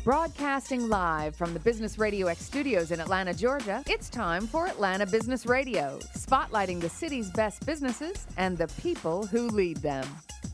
Broadcasting live from the Business Radio X studios in Atlanta, Georgia, it's time for Atlanta Business Radio, spotlighting the city's best businesses and the people who lead them.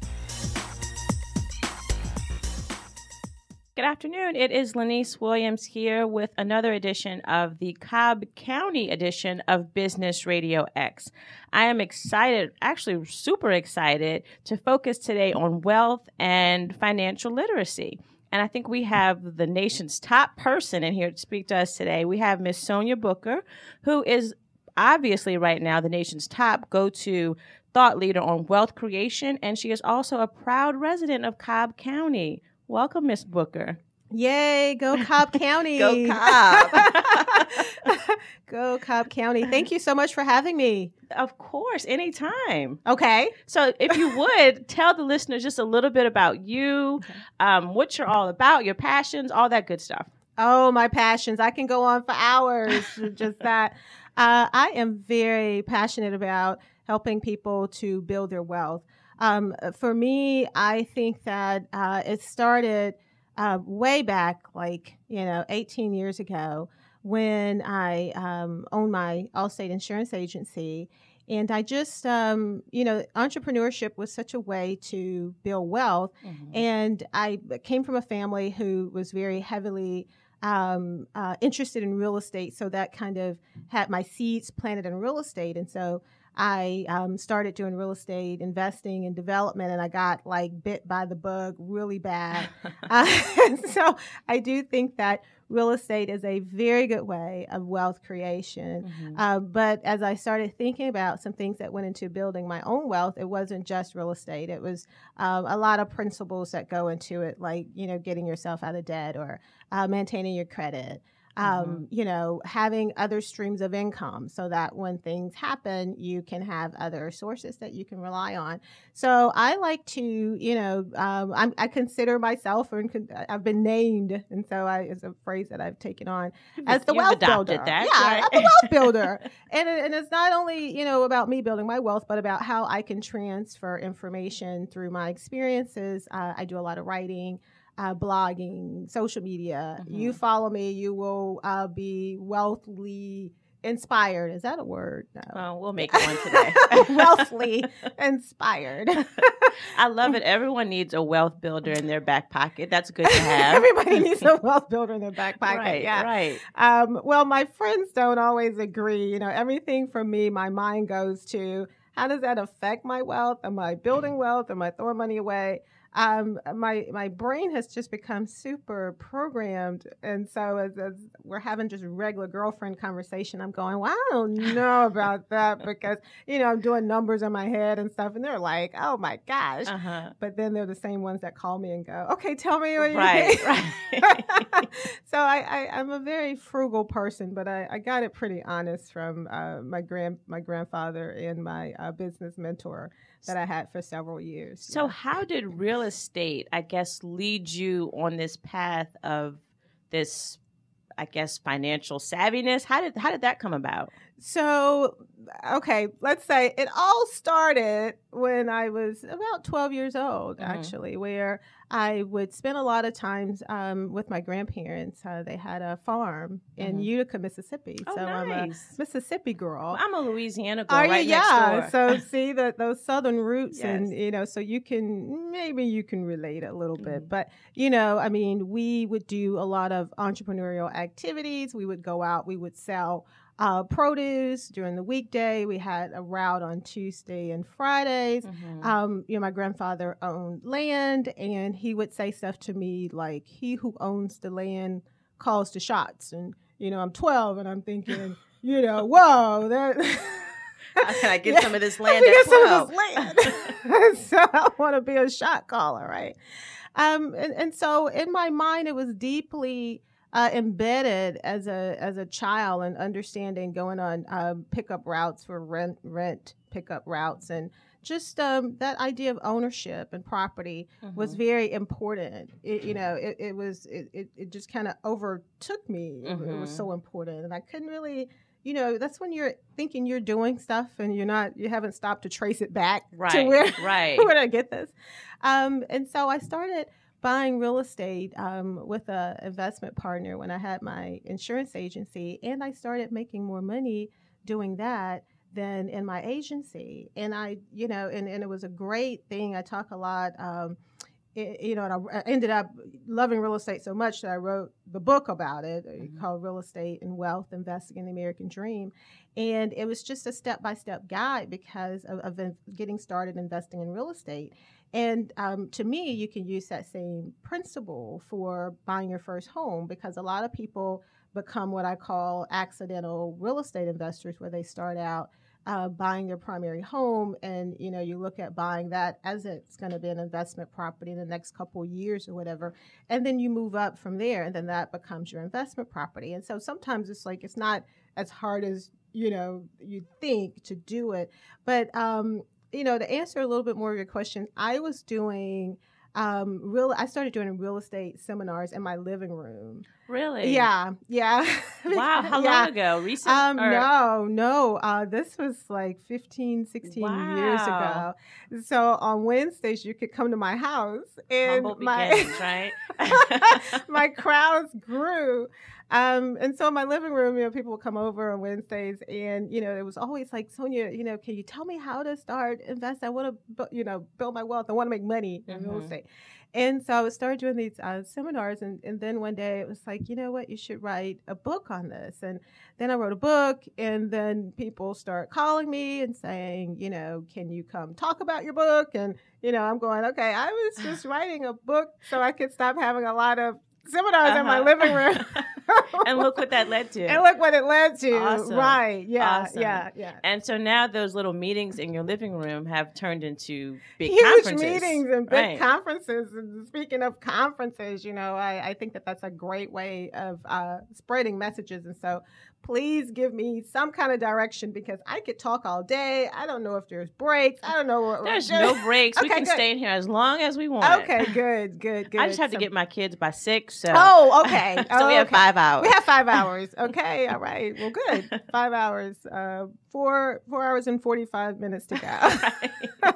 Good afternoon. It is Lanice Williams here with another edition of the Cobb County edition of Business Radio X. I am excited, actually super excited, to focus today on wealth and financial literacy. And I think we have the nation's top person in here to speak to us today. We have Miss Sonia Booker, who is obviously right now the nation's top go-to thought leader on wealth creation, and she is also a proud resident of Cobb County. Welcome, Miss Booker. Yay, go Cobb County. Go Cobb. Go Cobb County. Thank you so much for having me. Of course, anytime. Okay. So if you would, tell the listeners just a little bit about you, what you're all about, your passions, all that good stuff. Oh, my passions. I can go on for hours. Just that. I am very passionate about helping people to build their wealth. For me, I think that it started way back, 18 years ago, when I owned my Allstate insurance agency. And I just, entrepreneurship was such a way to build wealth. Mm-hmm. And I came from a family who was very heavily interested in real estate. So that kind of had my seeds planted in real estate. And so I started doing real estate investing and development, and I got bit by the bug really bad. So I do think that real estate is a very good way of wealth creation. Mm-hmm. But as I started thinking about some things that went into building my own wealth, it wasn't just real estate. It was a lot of principles that go into it, getting yourself out of debt or maintaining your credit. Having other streams of income so that when things happen, you can have other sources that you can rely on. So I like to, I consider myself, or I've been named, and so it's a phrase that I've taken on as the wealth builder. That, yeah, right? I'm a wealth builder. and it's not only, about me building my wealth, but about how I can transfer information through my experiences. I do a lot of writing. Blogging, social media. Mm-hmm. You follow me, you will be wealthily inspired. Is that a word? No. Oh, we'll make one today. Wealthily inspired. I love it. Everyone needs a wealth builder in their back pocket. That's good to have. Everybody needs a wealth builder in their back pocket. Right, yeah. Right. Well, my friends don't always agree. Everything from me, my mind goes to, how does that affect my wealth? Am I building wealth? Am I throwing money away? My brain has just become super programmed. And so as we're having just regular girlfriend conversation, I'm going, well, I don't know about that because, I'm doing numbers in my head and stuff. And they're like, oh, my gosh. Uh-huh. But then they're the same ones that call me and go, okay, tell me what you think. Right. So I'm a very frugal person, but I got it pretty honest from my grandfather and my business mentor that I had for several years. So how did real estate, I guess, lead you on this path of this, I guess, financial savviness? How did that come about? So, okay, let's say it all started when I was about 12 years old, mm-hmm. actually, where I would spend a lot of times with my grandparents. They had a farm in mm-hmm. Utica, Mississippi. Oh, so nice. I'm a Mississippi girl. Well, I'm a Louisiana girl. Are right you? Next Yeah. door. So see those southern roots, yes. And so you can relate a little bit. Mm-hmm. But we would do a lot of entrepreneurial activities. We would go out. We would sell produce during the weekday. We had a route on Tuesday and Fridays. Mm-hmm. My grandfather owned land, and he would say stuff to me like, "He who owns the land calls the shots." And I'm 12, and I'm thinking, whoa, that. How can I get some of this land at 12? So I want to be a shot caller, right? And so in my mind, it was deeply embedded as a child, and understanding going on pickup routes for rent pickup routes, and just that idea of ownership and property mm-hmm. was very important. It just kind of overtook me. Mm-hmm. It was so important, and I couldn't really. That's when you're thinking you're doing stuff and you haven't stopped to trace it back right, to where right. where did I get this? And so I started buying real estate with an investment partner when I had my insurance agency, and I started making more money doing that than in my agency. And and it was a great thing. I talk a lot. And I ended up loving real estate so much that I wrote the book about it called Real Estate and Wealth, Investing in the American Dream. And it was just a step-by-step guide because of getting started investing in real estate. And to me, you can use that same principle for buying your first home, because a lot of people become what I call accidental real estate investors, where they start out buying their primary home, and you look at buying that as it's going to be an investment property in the next couple of years or whatever, and then you move up from there, and then that becomes your investment property. And so sometimes it's not as hard as you think to do it. But to answer a little bit more of your question, I was doing I started doing real estate seminars in my living room. Really? Yeah. Wow. How long ago? Recent? No. This was like 15, 16 years ago. So on Wednesdays, you could come to my house, and Humble beginnings, right? my crowds grew. And so in my living room, people would come over on Wednesdays, and, it was always like, Sonia, can you tell me how to start investing? I want to, build my wealth. I want to make money in real estate. And so I started doing these seminars, and then one day it was like, you know what, you should write a book on this. And then I wrote a book, and then people start calling me and saying, can you come talk about your book? And, I'm going, okay, I was just writing a book so I could stop having a lot of seminars in my living room. And look what that led to. And look what it led to. Awesome. Right. Yeah. Awesome. Yeah. And so now those little meetings in your living room have turned into big huge conferences. Meetings and big conferences. And speaking of conferences, I think that's a great way of spreading messages. And so please give me some kind of direction, because I could talk all day. I don't know if there's breaks. I don't know what there's no breaks. Okay, we can stay in here as long as we want. Okay, good. I just have to get my kids by 6. So. Oh, okay. So we have 5 hours. We have 5 hours. Okay, all right. Well, good. 5 hours. 4 hours and 45 minutes to go.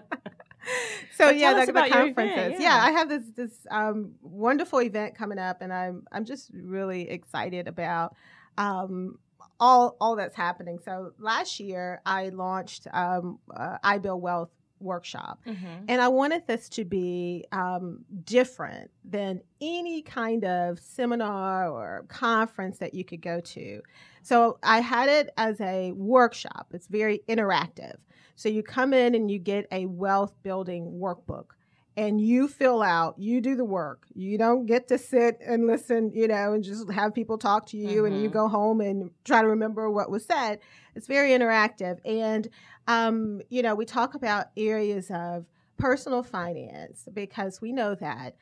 So the conferences. Yeah, I have this wonderful event coming up, and I'm just really excited about all that's happening. So last year I launched I Build Wealth workshop, and I wanted this to be different than any kind of seminar or conference that you could go to. So I had it as a workshop. It's very interactive. So you come in and you get a wealth building workbook, and you fill out, you do the work. You don't get to sit and listen, and just have people talk to you, and you go home and try to remember what was said. It's very interactive. And, we talk about areas of personal finance, because we know that,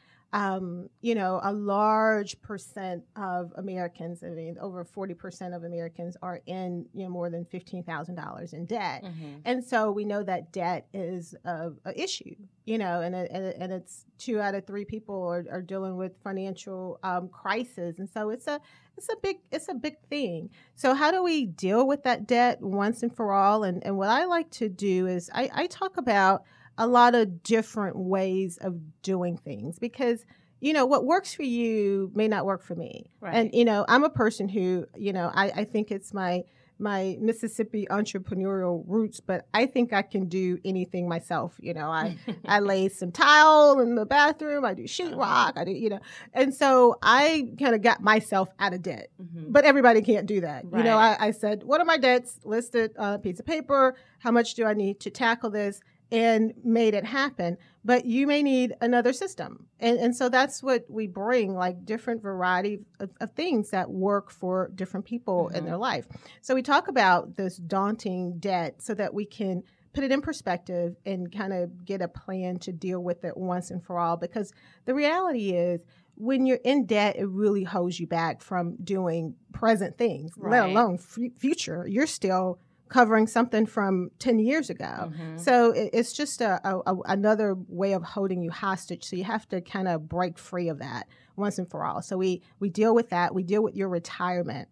a large percent of Americans, over 40% of Americans are in, more than $15,000 in debt. And so we know that debt is a issue, and it's 2 out of 3 people are dealing with financial crisis. And so it's a big thing. So how do we deal with that debt once and for all? And what I like to do is I talk about a lot of different ways of doing things, because what works for you may not work for me. Right. And I'm a person who I think it's my Mississippi entrepreneurial roots, but I think I can do anything myself. I lay some tile in the bathroom, I do sheetrock, I do and so I kind of got myself out of debt. But everybody can't do that. Right. I said, what are my debts listed on a piece of paper? How much do I need to tackle this? And made it happen. But you may need another system. And so that's what we bring, like different variety of things that work for different people in their life. So we talk about this daunting debt so that we can put it in perspective and kind of get a plan to deal with it once and for all. Because the reality is, when you're in debt, it really holds you back from doing present things, let alone future. You're still covering something from 10 years ago. So it's just another way of holding you hostage. So you have to kind of break free of that once and for all. So we deal with that. We deal with your retirement.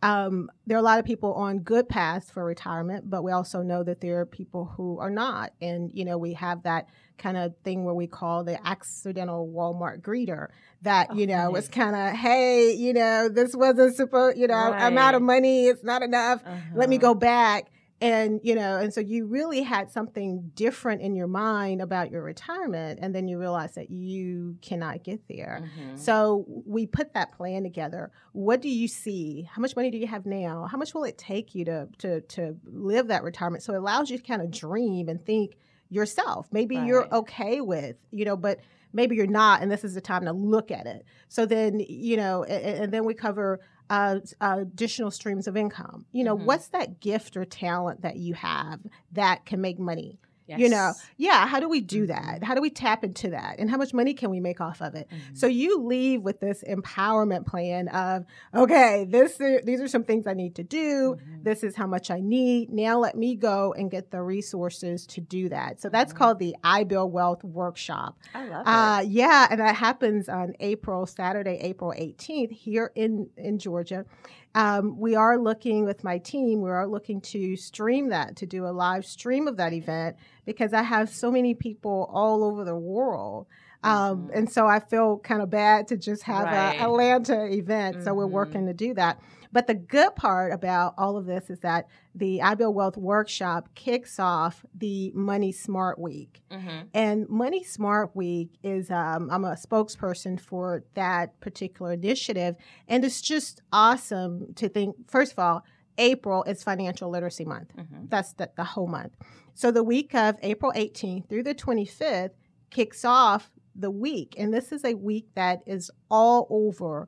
there are a lot of people on good paths for retirement, but we also know that there are people who are not. And, we have that kind of thing where we call the accidental Walmart greeter that, it's kind of, hey, this wasn't supposed, I'm out of money. It's not enough. Let me go back. And, and so you really had something different in your mind about your retirement. And then you realize that you cannot get there. So we put that plan together. What do you see? How much money do you have now? How much will it take you to live that retirement? So it allows you to kind of dream and think yourself. Maybe you're okay with, but maybe you're not. And this is the time to look at it. So then, and then we cover additional streams of income. What's that gift or talent that you have that can make money? Yes. How do we do that? How do we tap into that? And how much money can we make off of it? So you leave with this empowerment plan of, okay, these are some things I need to do. This is how much I need. Now let me go and get the resources to do that. So that's called the I Build Wealth Workshop. I love it. Yeah, and that happens on Saturday, April 18th here in Georgia. We are looking with my team, to stream that, to do a live stream of that event, because I have so many people all over the world. And so I feel kind of bad to just have an Atlanta event. So we're working to do that. But the good part about all of this is that the I Build Wealth Workshop kicks off the Money Smart Week. And Money Smart Week is, I'm a spokesperson for that particular initiative. And it's just awesome to think, first of all, April is Financial Literacy Month. That's the whole month. So the week of April 18th through the 25th kicks off the week. And this is a week that is all over.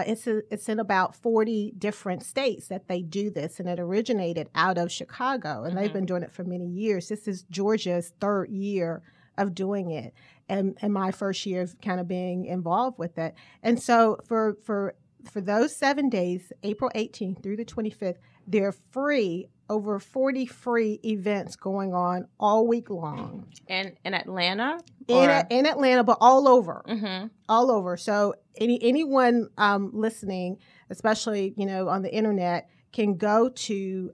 It's in about 40 different states that they do this, and it originated out of Chicago, and they've been doing it for many years. This is Georgia's third year of doing it, and my first year of kind of being involved with it. And so for those 7 days, April 18th through the 25th, they're free. Over 40 free events going on all week long. In Atlanta? In Atlanta, but all over. All over. So anyone listening, especially, on the internet, can go to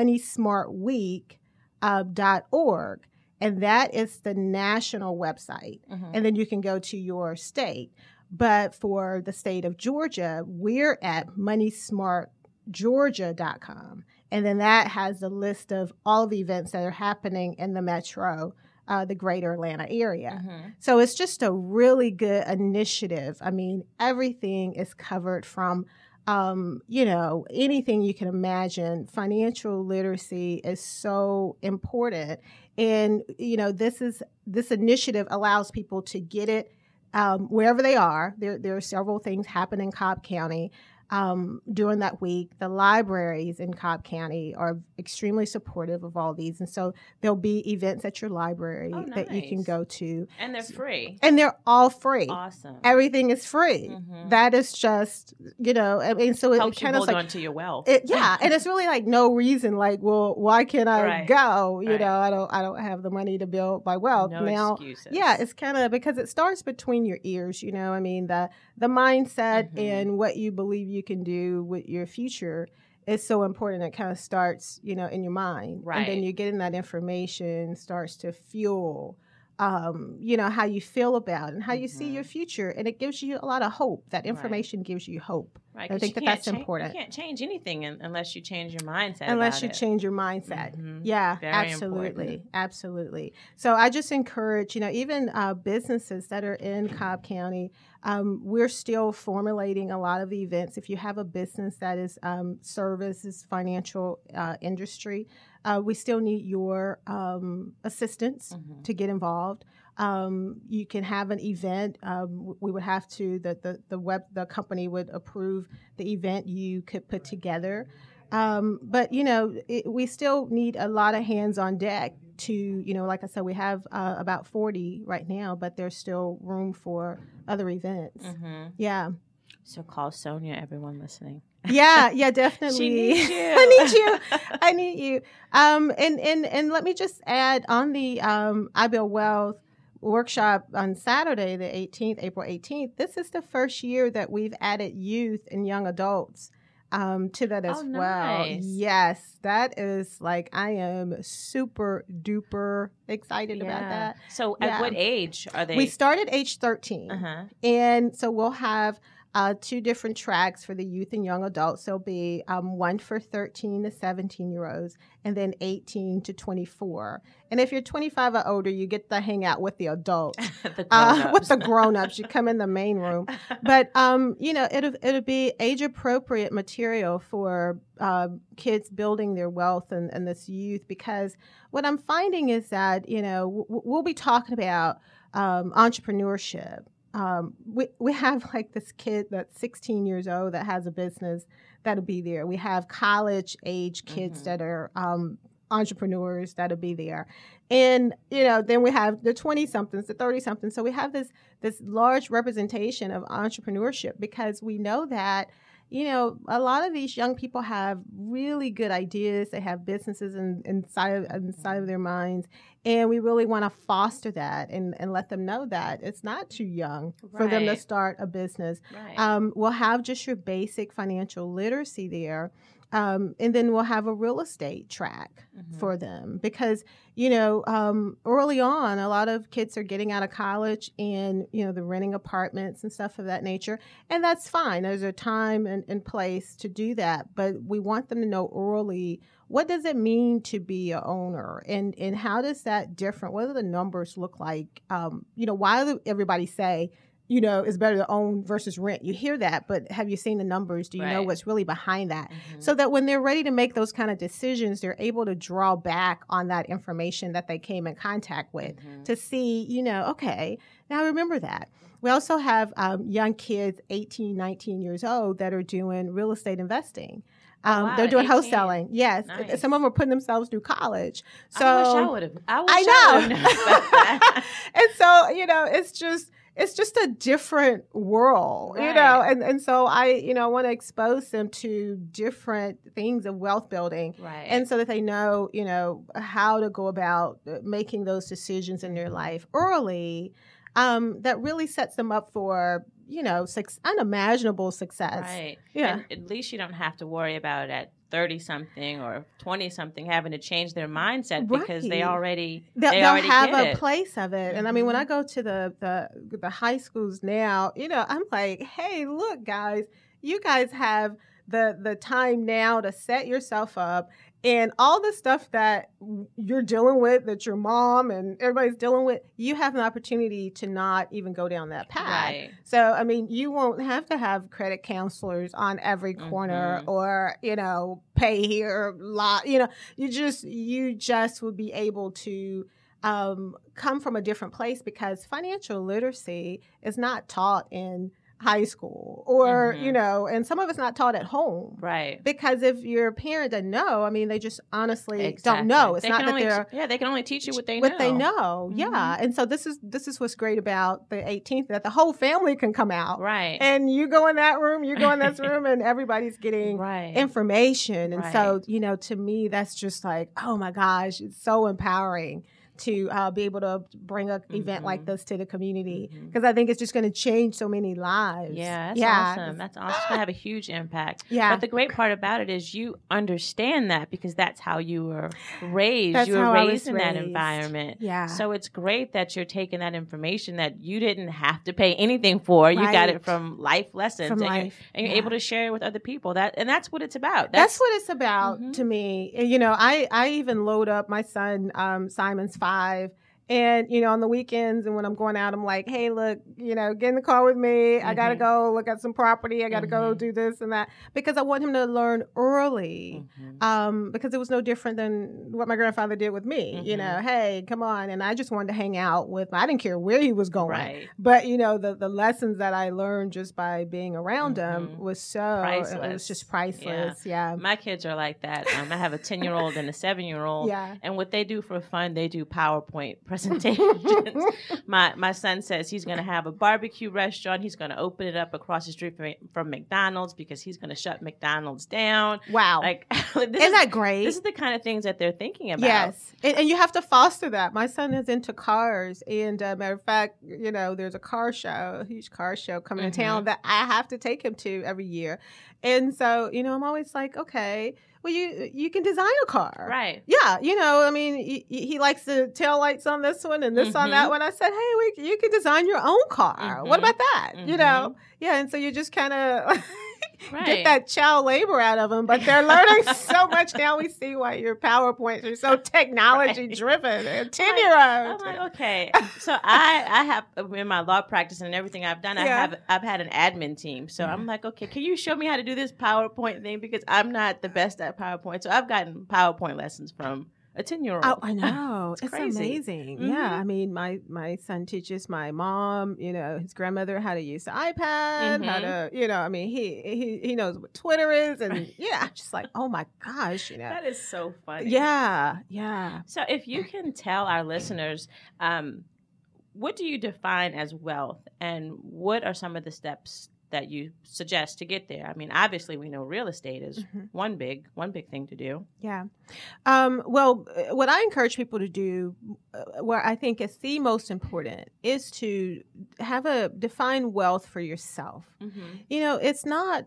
moneysmartweek.org. And that is the national website. And then you can go to your state. But for the state of Georgia, we're at moneysmartgeorgia.com. And then that has a list of all the events that are happening in the metro, the greater Atlanta area. So it's just a really good initiative. I mean, everything is covered from, anything you can imagine. Financial literacy is so important. And, this initiative allows people to get it wherever they are. There are several things happening in Cobb County. During that week. The libraries in Cobb County are extremely supportive of all these. And so there'll be events at your library that you can go to. And they're free. And they're all free. Awesome. Everything is free. That is just, I mean, so helps it kind you of hold on to your wealth. And it's really like no reason, like, well, why can't I go? I don't have the money to build my wealth. No excuses. Yeah, it's kind of because it starts between your ears, I mean, the mindset and what you believe you can do with your future is so important. It kind of starts, in your mind. And then you're getting that information starts to fuel, how you feel about it and how you see your future. And it gives you a lot of hope. That information gives you hope. Right. I think that's important. You can't change anything unless you change your mindset. Unless you change your mindset. Yeah, Very absolutely. important. Absolutely. So I just encourage, even businesses that are in Cobb County, we're still formulating a lot of the events. If you have a business that is services, financial industry, we still need your assistance to get involved. You can have an event. We would have to the company would approve the event you could put together. But we still need a lot of hands on deck to like I said, we have about 40 right now, but there's still room for other events. Yeah. So call Sonia, everyone listening. Yeah, definitely. She needs you. I need you. And let me just add on the I Build Wealth workshop on Saturday, April 18th. This is the first year that we've added youth and young adults to that as well. Nice. Yes, that is like, I am super duper excited about that. So at what age are they? We start at age 13. And so we'll have 2 different tracks for the youth and young adults. There'll be one for 13 to 17-year-olds and then 18 to 24. And if you're 25 or older, you get to hang out with the adults. With the grown-ups. You come in the main room. But, it'll be age-appropriate material for kids building their wealth and this youth, because what I'm finding is that, we'll be talking about entrepreneurship. We have like this kid that's 16 years old that has a business that'll be there. We have college age kids that are entrepreneurs that'll be there. And, then we have the 20-somethings, the 30-somethings. So we have this large representation of entrepreneurship, because we know that, a lot of these young people have really good ideas. They have businesses inside of their minds. And we really want to foster that and let them know that it's not too young for them to start a business. Right. We'll have just your basic financial literacy there. And then we'll have a real estate track for them, because, early on, a lot of kids are getting out of college and, they're renting apartments and stuff of that nature. And that's fine. There's a time and place to do that. But we want them to know early, what does it mean to be an owner, and how does that different? What do the numbers look like? Why do everybody say, it's better to own versus rent? You hear that, but have you seen the numbers? Do you know what's really behind that? So that when they're ready to make those kind of decisions, they're able to draw back on that information that they came in contact with to see, okay, now I remember that. We also have young kids, 18, 19 years old, that are doing real estate investing. They're doing 18. Wholesaling. Yes. Nice. Some of them are putting themselves through college. So I wish I would have. I know. That. And so, it's just a different world, and so I want to expose them to different things of wealth building. Right. And so that they know, how to go about making those decisions in their life early, that really sets them up for, unimaginable success. Right. Yeah. And at least you don't have to worry about it at 30-something or 20-something having to change their mindset, because they'll have a place of it. And I mean, when I go to the high schools now, I'm like, hey, look, guys, you guys have the time now to set yourself up. And all the stuff that you're dealing with, that your mom and everybody's dealing with, you have an opportunity to not even go down that path. Right. So, I mean, you won't have to have credit counselors on every corner or, pay here, you just will be able to come from a different place, because financial literacy is not taught in high school or, and some of it's not taught at home. Right. Because if your parent doesn't know, I mean, they just honestly don't know. It's not that they can only teach you what they know. What they know. Yeah. And so this is what's great about the 18th, that the whole family can come out. Right. And you go in that room, you go in this room, and everybody's getting information. And so, to me, that's just like, oh my gosh, it's so empowering to be able to bring an event like this to the community, because I think it's just going to change so many lives. Yeah, that's awesome. That's awesome. It's going to have a huge impact. Yeah. But the great part about it is you understand that, because that's how you were raised. That's you were how raised I in was that raised. environment. Yeah. So it's great that you're taking that information that you didn't have to pay anything for. You got it from life lessons. From life. You're able to share it with other people. That's what it's about. That's what it's about to me. I even load up my son, Simon's 5. And, on the weekends and when I'm going out, I'm like, hey, look, get in the car with me. I got to go look at some property. I got to go do this and that, because I want him to learn early, because it was no different than what my grandfather did with me. Hey, come on. And I just wanted to hang out with him. I didn't care where he was going. Right. But, the lessons that I learned just by being around him was priceless. It was just priceless. Yeah. My kids are like that. I have a 10-year-old and a 7-year-old. Yeah. And what they do for fun, they do PowerPoint presentations presentations. My son says he's going to have a barbecue restaurant. He's going to open it up across the street from McDonald's because he's going to shut McDonald's down. Wow. Like, Isn't that great? This is the kind of things that they're thinking about. Yes. And you have to foster that. My son is into cars. And matter of fact, there's a huge car show coming to town that I have to take him to every year. And so, I'm always like, okay, well, you can design a car. Right. Yeah. He likes the tail lights on this one and this on that one. I said, hey, you can design your own car. What about that? Yeah. And so you just kind of get that child labor out of them. But they're learning so much now. We see why your PowerPoints are so technology driven. 10-year-olds. I'm like, okay. So I have in my law practice and everything I've done, I've had an admin team. So I'm like, okay, can you show me how to do this PowerPoint thing? Because I'm not the best at PowerPoint. So I've gotten PowerPoint lessons from a 10-year-old. Oh, I know. It's crazy. Amazing. Yeah. I mean, my son teaches my mom, his grandmother how to use the iPad, how to, he knows what Twitter is. And I'm just like, oh my gosh, That is so funny. Yeah. Yeah. So if you can tell our listeners, what do you define as wealth and what are some of the steps that you suggest to get there? I mean, obviously we know real estate is one big thing to do. Yeah. Well, what I encourage people to do, where I think is the most important, is to have a define wealth for yourself. It's not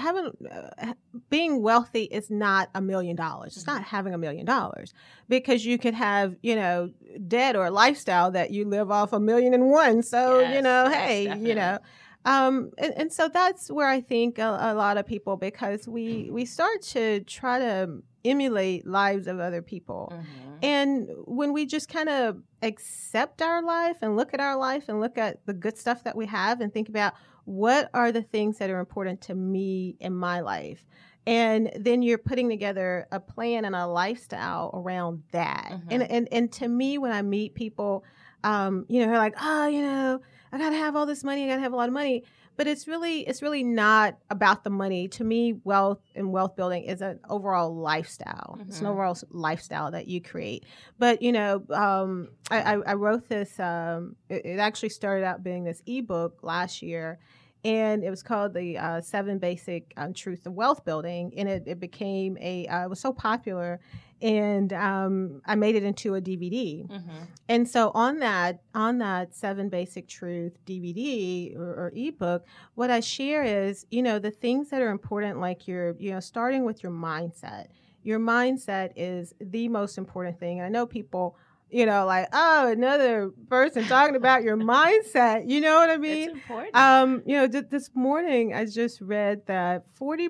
being wealthy is not $1 million. It's not having $1 million, because you could have, debt or a lifestyle that you live off $1,000,001. So, hey, definitely. And so that's where I think a lot of people, because we start to try to emulate lives of other people. And when we just kind of accept our life and look at our life and look at the good stuff that we have and think about what are the things that are important to me in my life. And then you're putting together a plan and a lifestyle around that. And to me, when I meet people, they're like, oh, I got to have all this money. I got to have a lot of money. But it's really not about the money. To me, wealth and wealth building is an overall lifestyle. It's an overall lifestyle that you create. But, I wrote this, it actually started out being this ebook last year. And it was called the 7 Basic Truths of Wealth Building. And it became it was so popular. And I made it into a DVD. And so on that 7 Basic Truth DVD or ebook, what I share is, the things that are important, like starting with your mindset. Your mindset is the most important thing. And I know people, like, oh, another person talking about your mindset. You know what I mean? It's important. This morning I just read that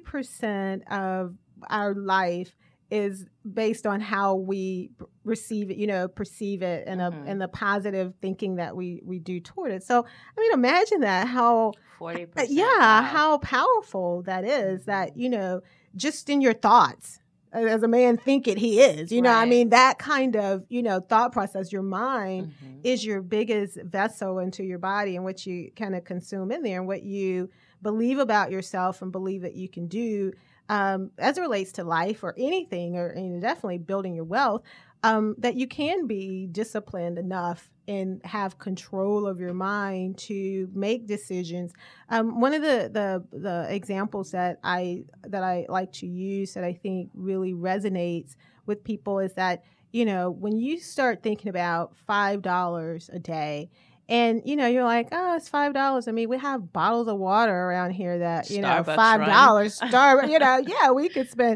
40% of our life is based on how we receive it, perceive it, and the positive thinking that we do toward it. So, I mean, imagine that, how 40%. How powerful that is, that, just in your thoughts, as a man thinketh he is, I mean, that kind of, thought process, your mind is your biggest vessel into your body, and what you kind of consume in there, and what you believe about yourself and believe that you can do as it relates to life or anything, or definitely building your wealth, that you can be disciplined enough and have control of your mind to make decisions. One of the examples that I like to use, that I think really resonates with people, is that, when you start thinking about $5 a day, and, you're like, oh, it's $5. I mean, we have bottles of water around here that, Starbucks $5. Starbucks, we could spend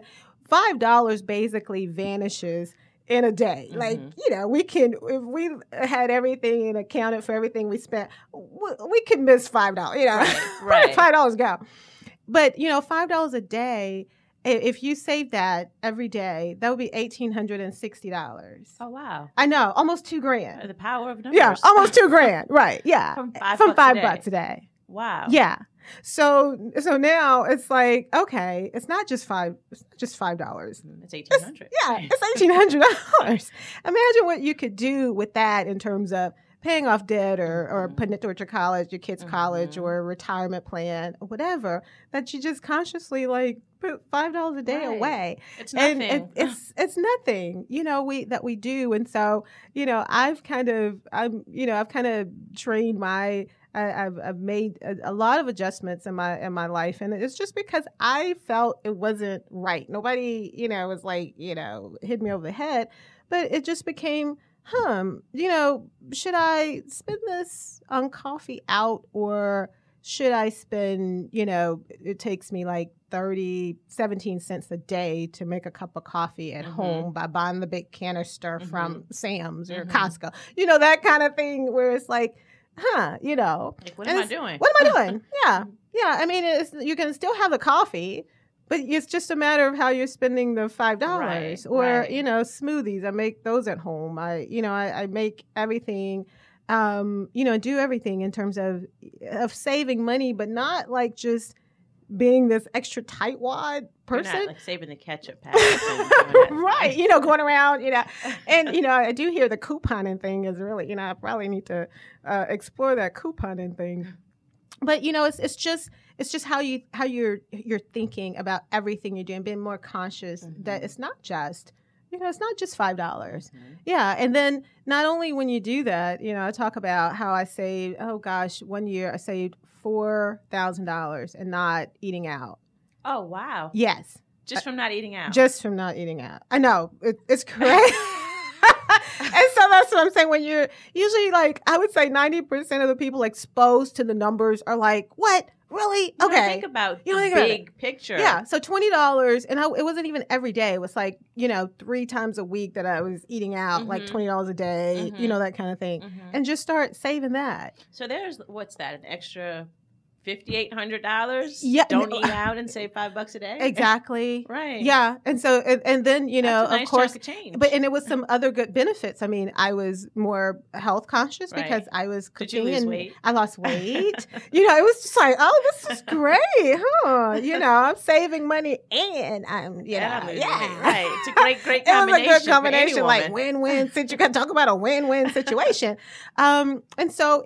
$5 basically vanishes in a day. Like, we can, if we had everything and accounted for everything we spent, we could miss $5, Right. $5 go. But, $5 a day, if you save that every day, that would be $1,860. Oh, wow. I know, almost $2,000. The power of numbers. Yeah, almost $2,000. Right. Yeah. From $5 a day. Wow. Yeah. So now it's like, okay, it's not just $5. It's just $5. It's $1,800. It's $1,800. Imagine what you could do with that in terms of paying off debt or putting it towards your college, your kids' college, or a retirement plan or whatever, that you just consciously like put $5 a day away. It's nothing. And it's nothing, we do. And so, I've kind of trained I've made a lot of adjustments in my life, and it's just because I felt it wasn't right. Nobody, was like, hit me over the head, but it just became, should I spend this on coffee out, or should I spend, it takes me like 17 cents a day to make a cup of coffee at home by buying the big canister from Sam's or Costco, that kind of thing, where it's like, like, what am I doing? What am I doing? Yeah. I mean, you can still have the coffee, but it's just a matter of how you're spending the $5 or, smoothies. I make those at home. I make everything, do everything in terms of saving money, but not like just being this extra tightwad person. You're not like saving the ketchup packets. Right. Going around, and, I do hear the couponing thing is really, I probably need to explore that couponing thing. But, it's just how you're thinking about everything you're doing, being more conscious that it's not just, it's not just $5. Yeah. And then not only when you do that, I talk about how I saved, one year I saved $4,000 and not eating out. Oh, wow. Yes. Just from not eating out. Just from not eating out. I know. It's crazy. And so that's what I'm saying. When you're usually like, I would say 90% of the people exposed to the numbers are like, what? Really? You okay. don't think about the big picture. Yeah. So $20, and it wasn't even every day. It was like, 3 times a week that I was eating out, like $20 a day, that kind of thing. And just start saving that. So there's, what's that, an extra $5,800? Yeah. Don't eat out and save $5 a day? Exactly. Right. Yeah. And so, and then, That's a nice of course, chunk of change. and it was some other good benefits. I mean, I was more health conscious because I was cooking. Did you lose weight? I lost weight. It was just like, oh, this is great, huh? I'm saving money and I'm, I'm losing weight. Right. It's a great combination. It was a good combination, like win-win. You got to talk about a win-win situation. And so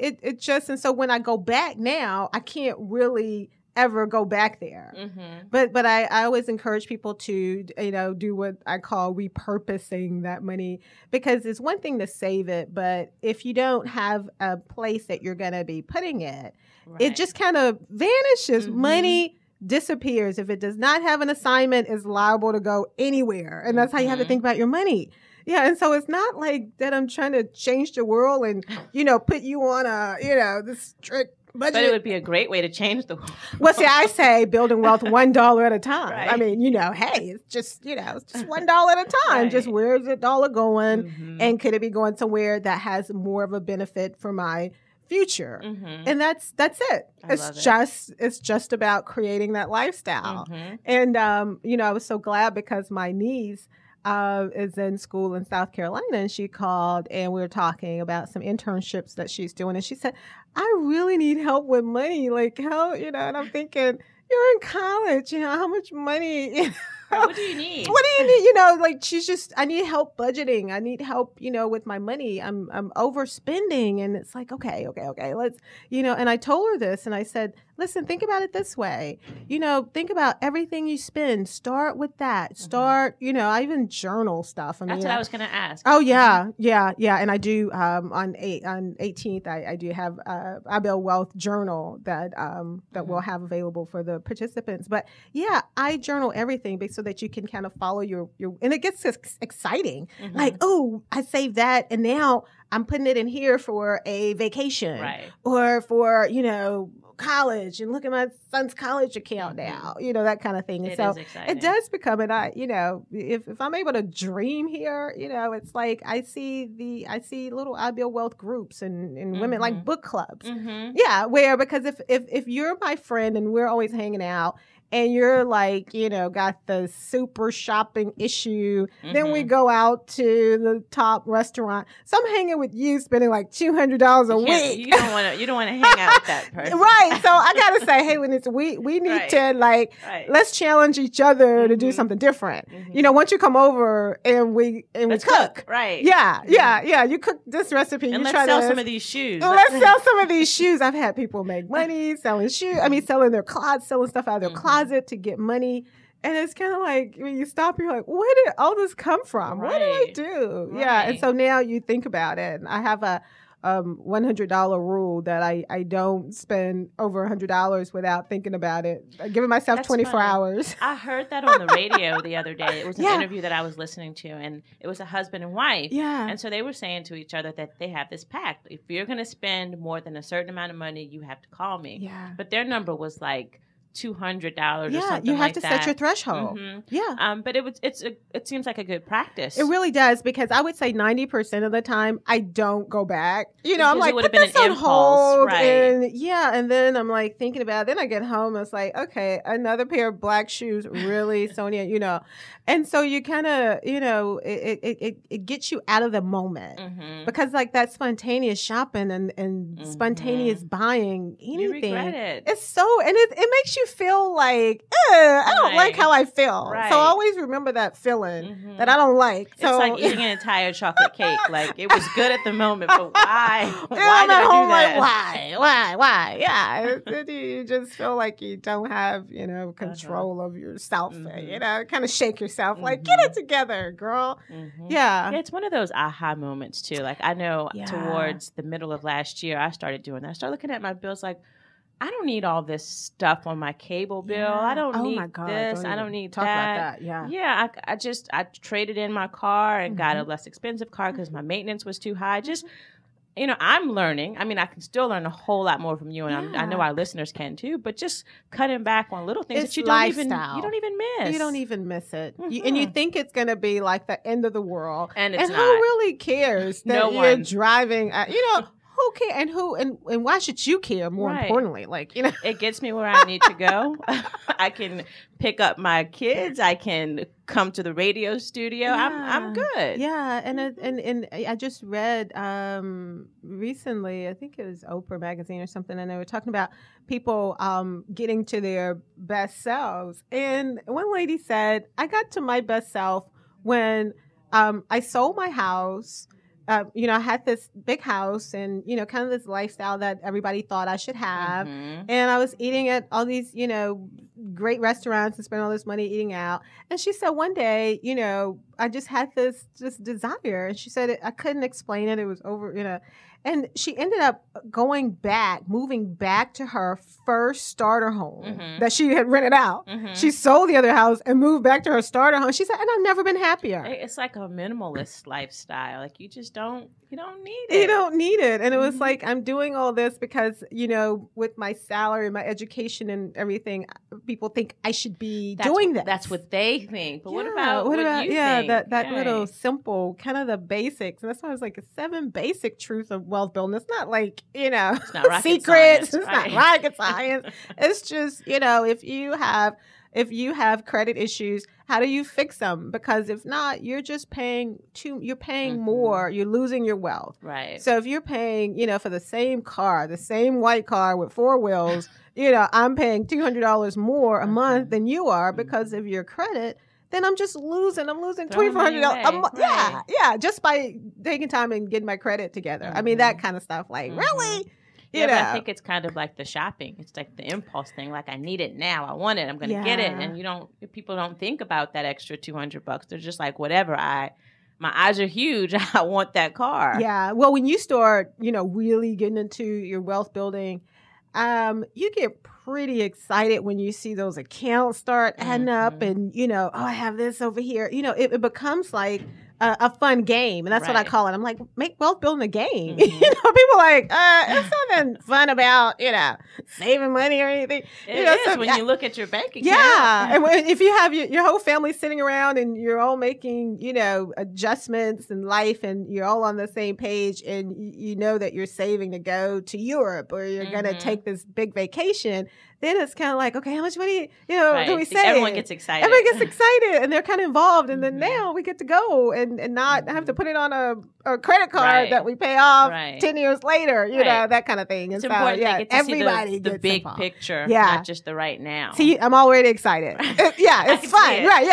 so when I go back now, I can't really ever go back there. But I always encourage people to, do what I call repurposing that money, because it's one thing to save it, but if you don't have a place that you're going to be putting it, it just kind of vanishes. Money disappears. If it does not have an assignment, it's liable to go anywhere. And that's how you have to think about your money. Yeah, and so it's not like that I'm trying to change the world and, put you on a, this strict budget. But it would be a great way to change the world. Well, see, I say building wealth $1 at a time. Right. I mean, hey, it's just, it's just $1 at a time. Just where's the dollar going? And could it be going somewhere that has more of a benefit for my future? And that's it. It's just about creating that lifestyle. And, I was so glad because my niece is in school in South Carolina, and she called and we were talking about some internships that she's doing. And she said, I really need help with money. Like how, and I'm thinking, you're in college, how much money, what do you need? What do you need? She's just, I need help budgeting. I need help, with my money. I'm overspending. And it's like, okay. Let's, and I told her this and I said, listen, think about it this way. Think about everything you spend. Start with that. Start, I even journal stuff. That's what I was going to ask. Oh, yeah. And I do, on 18th, I do have I Build Wealth journal that we'll have available for the participants. But yeah, I journal everything so that you can kind of follow your and it gets exciting. Like, oh, I saved that and now I'm putting it in here for a vacation or for, college, and look at my son's college account now, that kind of thing. And so it does become, and if I'm able to dream here, it's like I see little I Build Wealth groups and women like book clubs. Yeah, because if you're my friend and we're always hanging out and you're like, got the super shopping issue. Mm-hmm. Then we go out to the top restaurant. So I'm hanging with you, spending like $200 a week. You don't want to hang out with that person, right? So I gotta say, hey, when we need to let's challenge each other to do something different. Once you come over and we cook, right? Yeah. You cook this recipe. And let's sell some of these shoes. Let's sell some of these shoes. I've had people make money selling shoes. Selling their clothes, selling stuff out of their closet to get money. And it's kind of like when you stop, you're like, where did all this come from? Right. What did I do? Right. Yeah. And so now you think about it. And I have a $100 rule that I don't spend over $100 without thinking about it. I'm giving myself That's 24 funny. hours. I heard that on the radio the other day. It was an interview that I was listening to, and it was a husband and wife. Yeah. And so they were saying to each other that they have this pact. If you're going to spend more than a certain amount of money, you have to call me. Yeah. But their number was like $200 or something like that. Yeah, you have to set your threshold. Yeah. But it seems like a good practice. It really does, because I would say 90% of the time I don't go back. I'm like, it would have put been this an on impulse, hold. right? And then I'm like thinking about it. Then I get home, it's like, okay, another pair of black shoes, really, Sonia, And so you kind of, it gets you out of the moment, because like that spontaneous shopping and spontaneous buying anything, you regret it. It's so, and it makes you feel like, I don't like how I feel. Right. So always remember that feeling that I don't like. So it's like eating an entire chocolate cake. Like, it was good at the moment, but why? Why I'm did at I home do that? like, why? Yeah, you just feel like you don't have, control of yourself. Kind of shake yourself, like, get it together, girl. Yeah, it's one of those aha moments too. Like, I know towards the middle of last year, I started doing that. I started looking at my bills like, I don't need all this stuff on my cable bill. I don't need this. I don't need talk that. about that. I traded in my car and got a less expensive car because my maintenance was too high. Just, I'm learning. I mean, I can still learn a whole lot more from you, and I know our listeners can too. But just cutting back on little things that you don't even miss. You don't even miss it, and you think it's going to be like the end of the world, and it's not. Who really cares that you're driving? Who cares? And why should you care? More importantly, it gets me where I need to go. I can pick up my kids. I can come to the radio studio. I'm good. Yeah, and I just read recently, I think it was Oprah magazine or something, and they were talking about people getting to their best selves. And one lady said, "I got to my best self when I sold my house." I had this big house and, kind of this lifestyle that everybody thought I should have. And I was eating at all these, great restaurants and spending all this money eating out. And she said one day, I just had this desire. And she said I couldn't explain it. It was over, And she ended up moving back to her first starter home that she had rented out. She sold the other house and moved back to her starter home. She said, and I've never been happier. It's like a minimalist lifestyle. Like, you just don't need it. You don't need it. And it was like, I'm doing all this because, with my salary, my education and everything, people think I should be doing this. That's what they think. But what about you think? that little simple, kind of the basics. And that's why I was like, 7 basic truths of wealth building. It's not like, it's not rocket secrets. Science, it's not rocket science. It's just, if you have credit issues, how do you fix them? Because if not, you're just paying more. You're losing your wealth. Right. So if you're paying, for the same car, the same white car with 4 wheels, I'm paying $200 more a month than you are because of your credit. Then I'm just losing. I'm losing $2,400 a month. Right. Yeah, just by taking time and getting my credit together. I mean, that kind of stuff. Like, really? But I think it's kind of like the shopping. It's like the impulse thing. Like, I need it now. I want it. I'm going to get it. And people don't think about that extra $200. They're just like, whatever. My eyes are huge. I want that car. Yeah. Well, when you start, really getting into your wealth building, you get pretty excited when you see those accounts start adding up and, I have this over here. It becomes like a fun game. And that's what I call it. I'm like, make wealth building a game. People like, it's nothing fun about, saving money or anything. It is when you look at your bank account. Yeah. And if you have your whole family sitting around and you're all making, adjustments in life and you're all on the same page and you know that you're saving to go to Europe or you're going to take this big vacation, then it's kind of like, okay, how much money, do we save? Everyone gets excited. Everyone gets excited, and they're kind of involved. And then now we get to go and not have to put it on a credit card that we pay off 10 years later, you know, that kind of thing. And it's important to get to everybody see the big involved. picture, not just the right now. See, I'm already excited. It's fun. Right,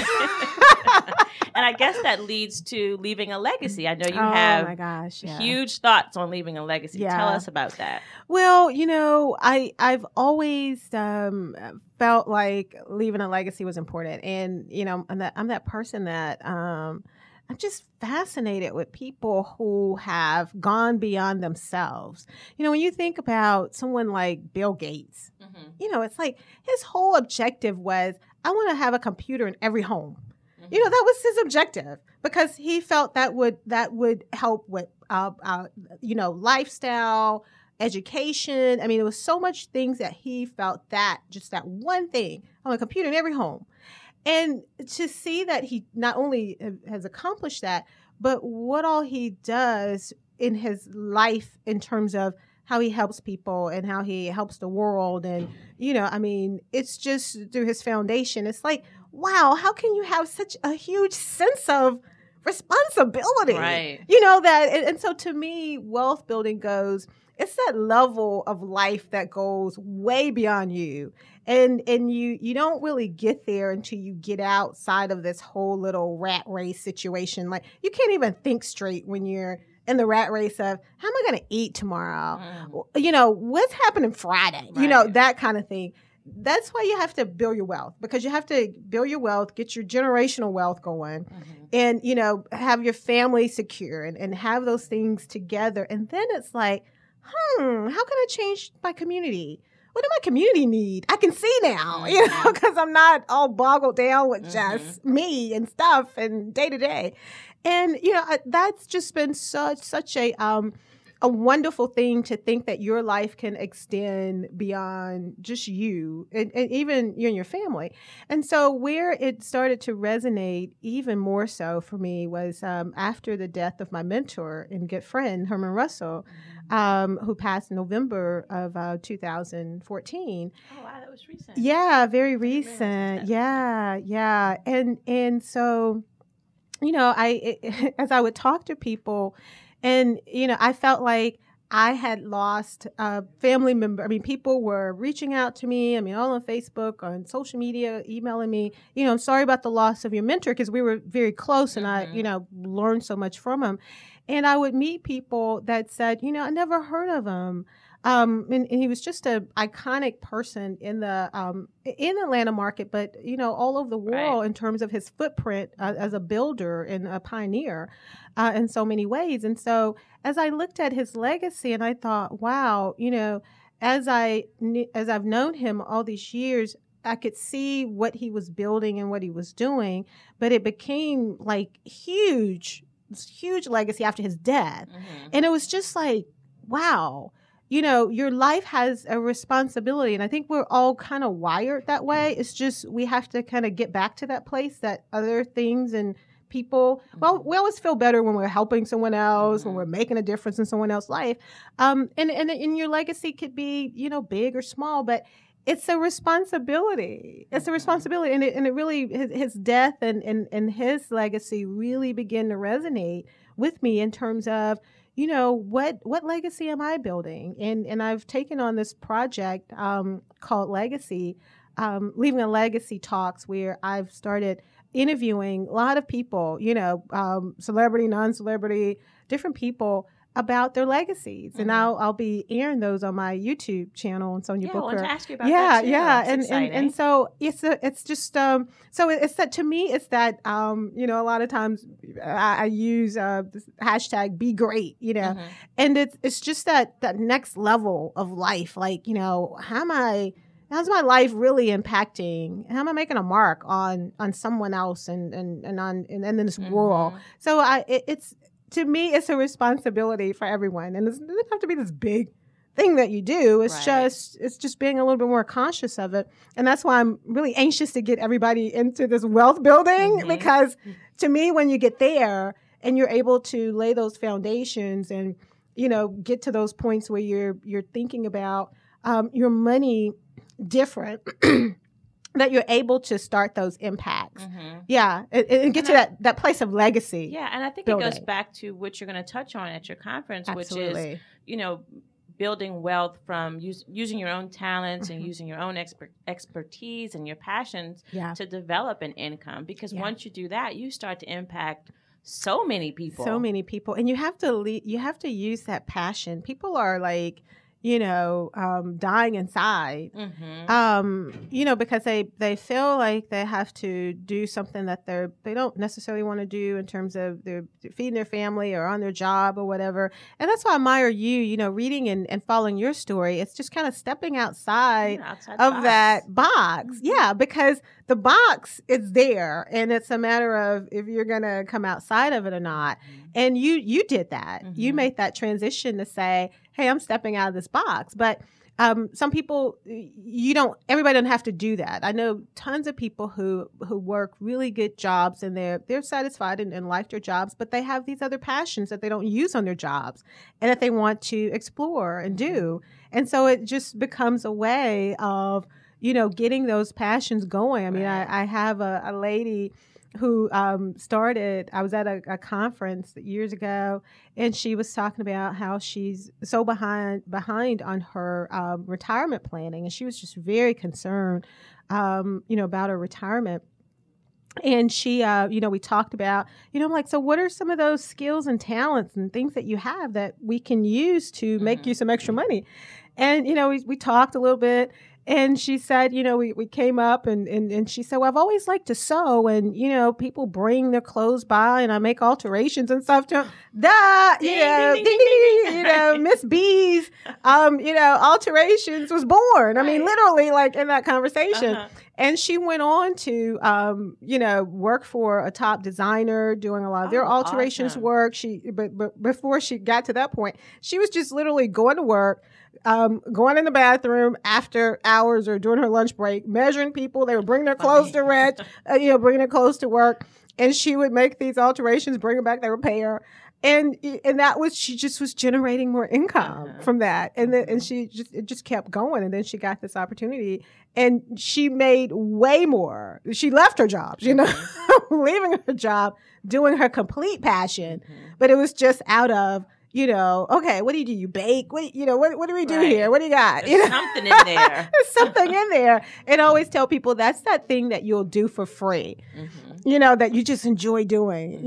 And I guess that leads to leaving a legacy. I know you have huge thoughts on leaving a legacy. Tell us about that. Well, I've always felt like leaving a legacy was important. And, I'm that person that I'm just fascinated with people who have gone beyond themselves. When you think about someone like Bill Gates, it's like his whole objective was, I want to have a computer in every home. That was his objective because he felt that would help with, lifestyle, education. I mean, there was so much things that he felt that just that one thing on a computer in every home. And to see that he not only has accomplished that, but what all he does in his life in terms of how he helps people and how he helps the world. And, it's just through his foundation. It's like, wow, how can you have such a huge sense of responsibility? Right. And so to me, wealth building it's that level of life that goes way beyond you. And you don't really get there until you get outside of this whole little rat race situation. Like you can't even think straight when you're in the rat race of how am I going to eat tomorrow? What's happening Friday? Right. That kind of thing. That's why you have to build your wealth, because you have to build your wealth, get your generational wealth going, and, have your family secure and have those things together. And then it's like, how can I change my community? What do my community need? I can see now, because I'm not all boggled down with just me and stuff and day to day. And, that's just been such a wonderful thing to think that your life can extend beyond just you and even you and your family. And so where it started to resonate even more so for me was after the death of my mentor and good friend, Herman Russell, who passed in November of 2014. Oh, wow, that was recent. Yeah, very recent. Yeah. And so, as I would talk to people, and, I felt like I had lost a family member. I mean, people were reaching out to me. I mean, all on Facebook, on social media, emailing me, I'm sorry about the loss of your mentor, because we were very close and I, learned so much from him. And I would meet people that said, I never heard of him. And he was just an iconic person in the Atlanta market, but all over the world in terms of his footprint as a builder and a pioneer in so many ways. And so as I looked at his legacy, and I thought, wow, as I've known him all these years, I could see what he was building and what he was doing, but it became like huge legacy after his death, and it was just like, wow. Your life has a responsibility. And I think we're all kind of wired that way. It's just we have to kind of get back to that place that other things and people, well, we always feel better when we're helping someone else, when we're making a difference in someone else's life. And your legacy could be, big or small, but it's a responsibility. It's a responsibility. And it really, his death and his legacy really began to resonate with me in terms of, what legacy am I building? And I've taken on this project called Legacy, Leaving a Legacy Talks, where I've started interviewing a lot of people, celebrity, non-celebrity, different people about their legacies. And I'll be airing those on my YouTube channel on Sonia Booker. I wanted to ask you about that too. And so it's just so it's that, to me, it's that a lot of times I use this hashtag be great, and it's just that next level of life, like, how's my life really impacting? How am I making a mark on someone else and in this world? So it's to me, it's a responsibility for everyone, and it doesn't have to be this big thing that you do. It's just being a little bit more conscious of it, and that's why I'm really anxious to get everybody into this wealth building, because to me, when you get there and you're able to lay those foundations and get to those points where you're thinking about your money different, that you're able to start those impacts. Yeah, and get to that place of legacy. Yeah, and I think building. It goes back to what you're going to touch on at your conference, Absolutely. which is, building wealth from using your own talents and using your own expertise and your passions to develop an income. Because once you do that, you start to impact so many people. And you have to use that passion. People are like, dying inside, because they feel like they have to do something that they don't necessarily want to do in terms of they're feeding their family or on their job or whatever. And that's why I admire you, reading and following your story. It's just kind of stepping outside of that box. Yeah, because the box is there, and it's a matter of if you're going to come outside of it or not. And you did that. You made that transition to say, hey, I'm stepping out of this box. But some people, everybody doesn't have to do that. I know tons of people who work really good jobs, and they're satisfied and like their jobs, but they have these other passions that they don't use on their jobs and that they want to explore and do. And so it just becomes a way of, getting those passions going. I mean, I have a lady who I was at a conference years ago, and she was talking about how she's so behind on her retirement planning, and she was just very concerned, about her retirement. And she, we talked about, I'm like, so what are some of those skills and talents and things that you have that we can use to make you some extra money? And, we talked a little bit. And she said, we came up and she said, well, I've always liked to sew, and, people bring their clothes by and I make alterations and stuff to them. Miss B's, alterations was born. I mean, literally like in that conversation. And she went on to, work for a top designer doing a lot of their alterations work. But before she got to that point, she was just literally going to work, going in the bathroom after hours or during her lunch break, measuring people. They would bring their clothes to rent, bring their clothes to work. And she would make these alterations, bring them back, they would pay her. And that was, she just was generating more income from that. And then, and it just kept going. And then she got this opportunity and she made way more. She left her job, leaving her job, doing her complete passion. But it was just out of, okay, what do? You bake? What do we do here? What do you got? There's something in there. There's something in there. And I always tell people that's that thing that you'll do for free, that you just enjoy doing,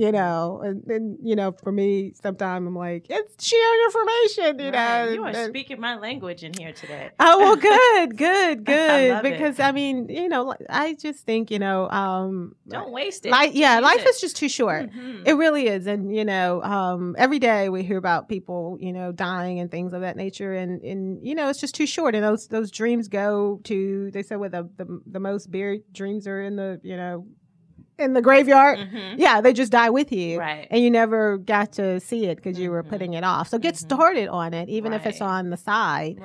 and for me, sometimes I'm like, it's sharing information, Right. You are speaking my language in here today. Oh, well, good. I love because, it. I mean, I just think, don't waste it. Life is just too short. It really is. And, every day we hear about people, dying and things of that nature. And it's just too short. And those dreams go to, they said, where the most buried dreams are in the graveyard. Yeah, they just die with you. Right. And you never got to see it because you were putting it off. So get started on it, even if it's on the side,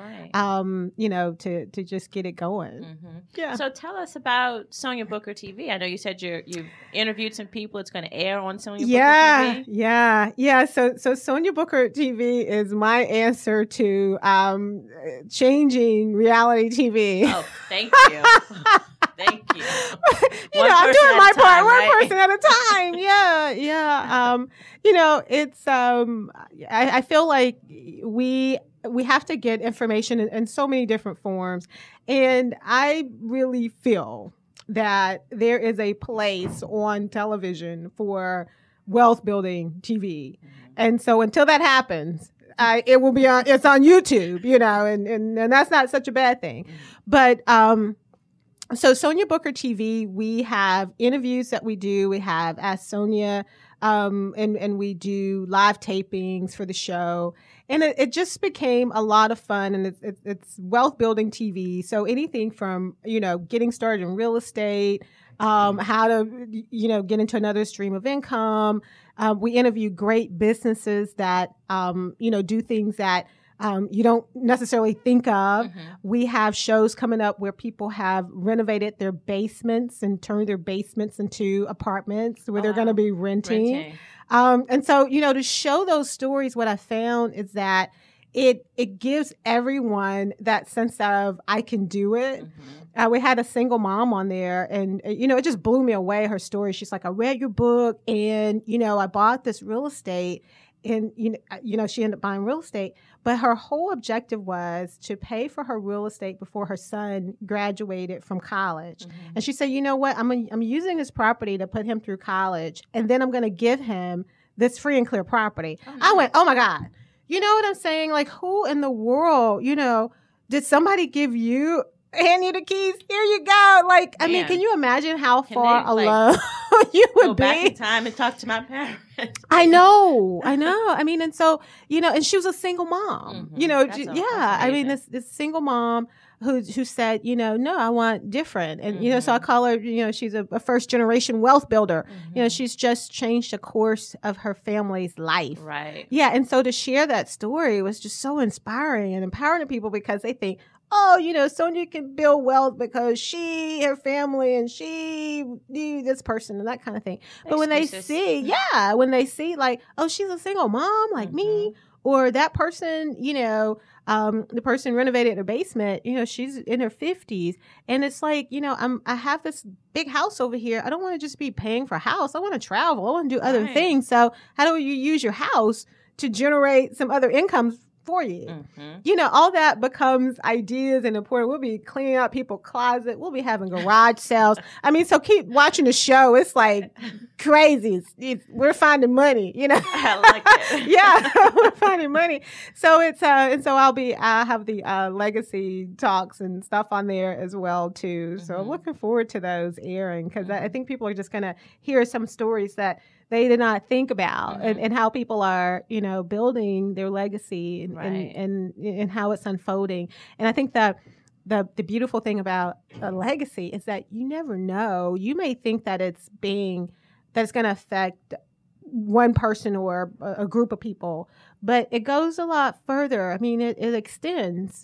to just get it going. Yeah. So tell us about Sonia Booker TV. I know you said you've interviewed some people. It's going to air on Sonia Booker TV. Yeah. So Sonia Booker TV is my answer to changing reality TV. Oh, thank you. Thank you. I'm doing my part, one person at a time. Yeah. It's I feel like we have to get information in so many different forms, and I really feel that there is a place on television for wealth building TV, and so until that happens, it will be it's on YouTube, and that's not such a bad thing, but So Sonia Booker TV, we have interviews that we do. We have Ask Sonia, and we do live tapings for the show. And it just became a lot of fun, and it's wealth building TV. So anything from, getting started in real estate, how to, get into another stream of income. We interview great businesses that, do things that you don't necessarily think of. We have shows coming up where people have renovated their basements and turned their basements into apartments where they're going to be renting. And so, to show those stories, what I found is that it gives everyone that sense of I can do it. We had a single mom on there, and it just blew me away, her story. She's like, I read your book, and I bought this real estate, and she ended up buying real estate, but her whole objective was to pay for her real estate before her son graduated from college. And she said, you know what, I'm using this property to put him through college, and then I'm going to give him this free and clear property. I went, oh my God. You know what I'm saying? Like, who in the world, did somebody hand you the keys? Here you go. Like, I mean, can you imagine how far alone you would go be? Back in time and talk to my parents. I know. I mean, and so, and she was a single mom, That's I mean, this single mom who said, no, I want different. And, so I call her, she's a first generation wealth builder. She's just changed the course of her family's life. Right. Yeah. And so to share that story was just so inspiring and empowering to people, because they think, Sonia can build wealth because her family, and she knew this person and that kind of thing. But when they see like, oh, she's a single mom like me, or that person, the person renovated their basement, she's in her 50s. And it's like, I have this big house over here. I don't want to just be paying for a house. I want to travel. I want to do other things. So how do you use your house to generate some other income for you? All that becomes ideas and important. We'll be cleaning out people's closet. We'll be having garage sales. I mean, so keep watching the show. It's like crazy. We're finding money, I like it. Yeah, we're finding money. So it's and so I'll have the legacy talks and stuff on there as well too. So I'm looking forward to those airing, because I think people are just going to hear some stories that they did not think about, and how people are, building their legacy and how it's unfolding. And I think that the beautiful thing about a legacy is that you never know. You may think that it's going to affect one person or a group of people, but it goes a lot further. I mean, it extends.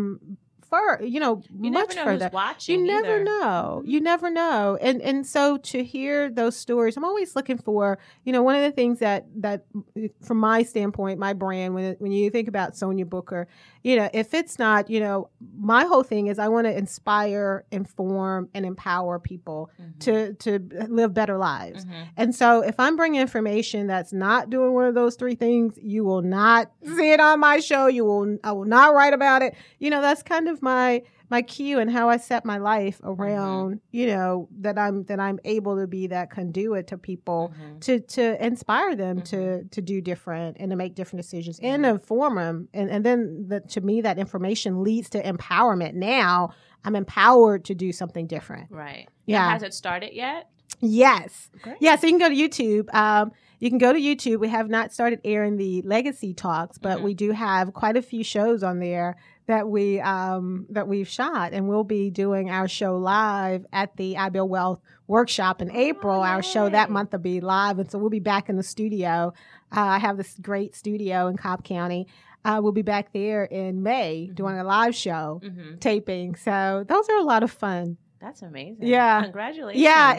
You much never know further. Who's watching you never know. You never know. And so to hear those stories, I'm always looking for, one of the things that from my standpoint, my brand, when you think about Sonia Booker, if it's not, my whole thing is I want to inspire, inform, and empower people to live better lives. And so if I'm bringing information that's not doing one of those three things, you will not see it on my show. I will not write about it. That's kind of my cue and how I set my life around, that I'm able to be that conduit to people to inspire them to do different and to make different decisions and inform them. And then to me, that information leads to empowerment. Now I'm empowered to do something different. Right. Yeah. Now, has it started yet? Yes. Great. Yeah. So you can go to YouTube. You can go to YouTube. We have not started airing the legacy talks, but we do have quite a few shows on there that we've shot, and we'll be doing our show live at the iBuild Wealth workshop in April. Our show that month will be live, and so we'll be back in the studio. I have this great studio in Cobb County. We'll be back there in May doing a live show taping. So those are a lot of fun. That's amazing. Yeah. Congratulations. Yeah,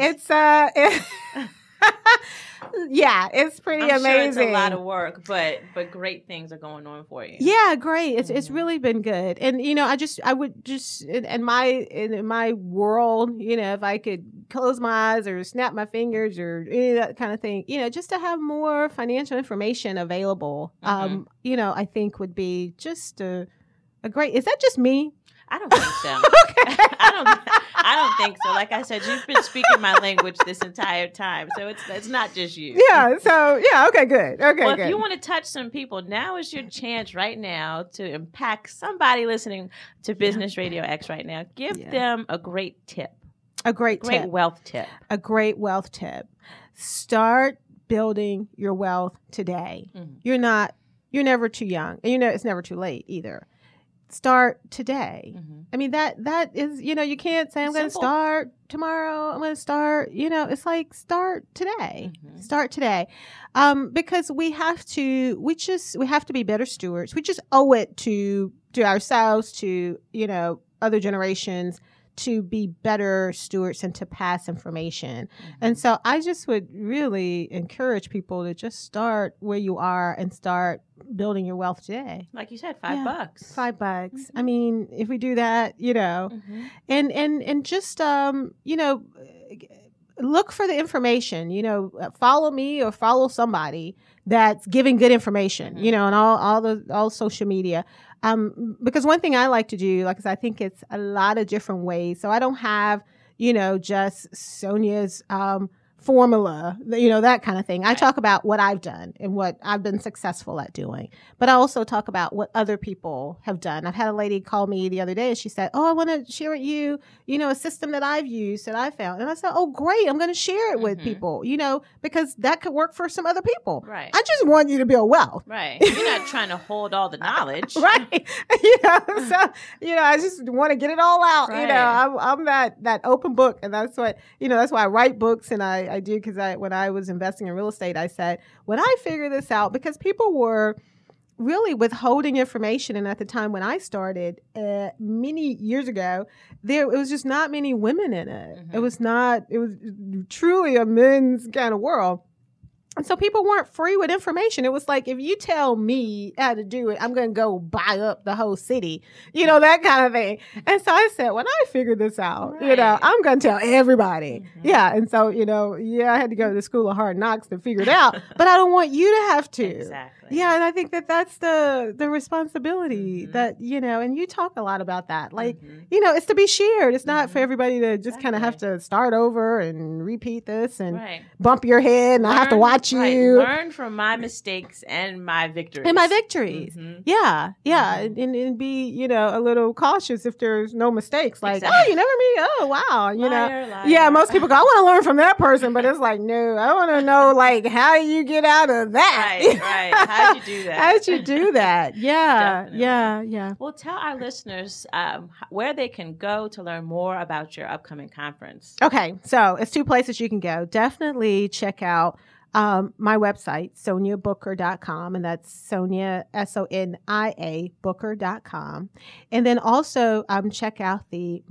it's pretty amazing. Sure it's a lot of work, but great things are going on for you. Yeah, great. It's really been good. And I would just in my world, if I could close my eyes or snap my fingers or any of that kind of thing, just to have more financial information available, I think would be just a great. Is that just me? I don't think so. Okay. I don't think so. Like I said, you've been speaking my language this entire time, so it's not just you. Yeah. So yeah. Okay. Good. Okay. Well, good. if you want to touch some people, now is your chance right now to impact somebody listening to Business Radio X right now. Give them a great tip. A great wealth tip. A great wealth tip. Start building your wealth today. You're never too young, and it's never too late either. Start today. I mean, that is, you can't say I'm going to start tomorrow. I'm going to start, it's like start today. Start today. Because we have to be better stewards. We just owe it to ourselves, to, other generations to be better stewards and to pass information. And so I just would really encourage people to just start where you are and start building your wealth today. Like you said, $5. $5. I mean, if we do that, and just, look for the information, follow me or follow somebody that's giving good information, on all social media. Because one thing I like to do, like I said, I think it's a lot of different ways. So I don't have, just Sonia's formula, that kind of thing. I talk about what I've done and what I've been successful at doing. But I also talk about what other people have done. I've had a lady call me the other day and she said, I want to share with you, a system that I've used that I found. And I said, oh, great. I'm going to share it with people, because that could work for some other people. Right. I just want you to build wealth. Right. You're not trying to hold all the knowledge. Right. I just want to get it all out. Right. I'm that open book. And that's what, that's why I write books. And I do, because when I was investing in real estate, I said, when I figure this out, because people were really withholding information. And at the time when I started many years ago, it was just not many women in it. It was truly a men's kind of world. And so people weren't free with information. It was like, if you tell me how to do it, I'm going to go buy up the whole city, that kind of thing. And so I said, when I figure this out, I'm going to tell everybody. Yeah. And so, I had to go to the School of Hard Knocks to figure it out, but I don't want you to have to. Exactly. Yeah. And I think that's the responsibility that, and you talk a lot about that. Like, it's to be shared. It's not for everybody to just kind of have to start over and repeat this and bump your head and I have to watch you. Learn from my mistakes and my victories. Yeah. And be, a little cautious if there's no mistakes. Like, oh, you never meet. Oh, wow. Liar. Yeah, most people go, I want to learn from that person. But it's like, no, I want to know, like, how you get out of that. Right. How'd you do that? How'd you do that? Yeah. Definitely. Yeah. Well, tell our listeners where they can go to learn more about your upcoming conference. Okay. So it's 2 places you can go. Definitely check out my website, soniabooker.com, and that's Sonia, SONIA, Booker.com. And then also check out the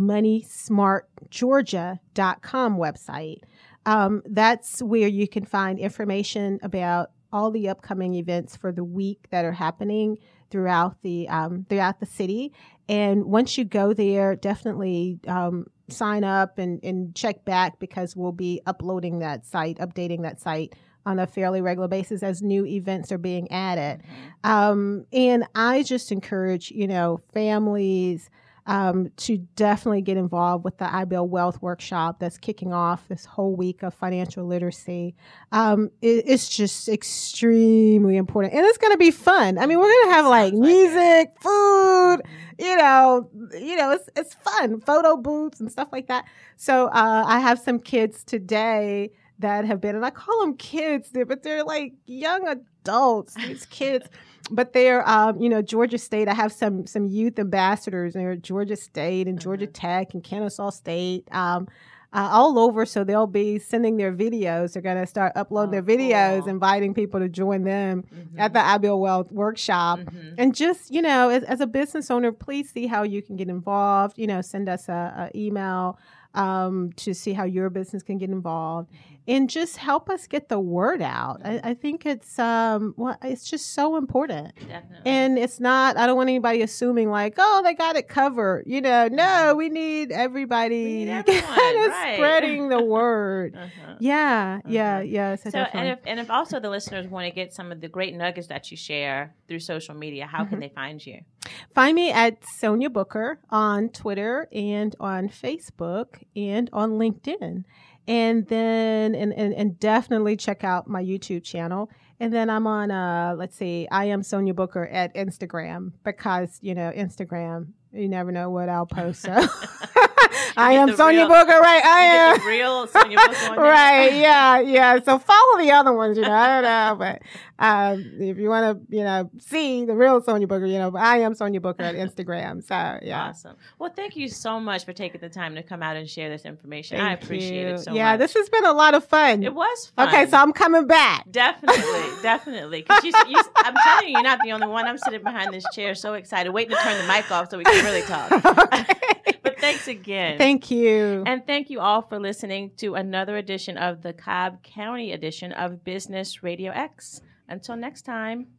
moneysmartgeorgia.com website. That's where you can find information about all the upcoming events for the week that are happening throughout the city. And once you go there, definitely sign up and check back, because we'll be updating that site on a fairly regular basis as new events are being added. And I just encourage, families to definitely get involved with the I Build Wealth workshop that's kicking off this whole week of financial literacy. It's just extremely important. And it's going to be fun. I mean, we're going to have like music, food, it's fun, photo booths and stuff like that. So I have some kids today that have been, and I call them kids, but they're like young adults, these kids. But they're, Georgia State. I have some youth ambassadors, and they're at Georgia State and Georgia Tech and Kennesaw State, all over. So they'll be sending their videos. They're going to start uploading their videos, cool. Inviting people to join them at the I Build Wealth workshop. And just, as a business owner, please see how you can get involved. Send us a email to see how your business can get involved. And just help us get the word out. I think it's it's just so important. Definitely. And it's not, I don't want anybody assuming like, oh, they got it covered. No, we need everybody spreading the word. Yeah. So and if also the listeners want to get some of the great nuggets that you share through social media, how can they find you? Find me at Sonia Booker on Twitter and on Facebook and on LinkedIn. And then, and definitely check out my YouTube channel. And then I'm on, I am Sonia Booker at Instagram, because, Instagram, you never know what I'll post. So I am Sonia Booker, right? I am. Real Sonia Booker on right, yeah. So follow the other ones, I don't know. But If you want to, see the real Sonia Booker, I am Sonia Booker at Instagram. So, yeah. Awesome. Well, thank you so much for taking the time to come out and share this information. Thank I appreciate you. it so Yeah, much. this has been a lot of fun. It was fun. Okay, so I'm coming back. Definitely. Because I'm telling you, you're not the only one. I'm sitting behind this chair so excited, waiting to turn the mic off so we can really talk. But thanks again. Thank you. And thank you all for listening to another edition of the Cobb County edition of Business Radio X. Until next time.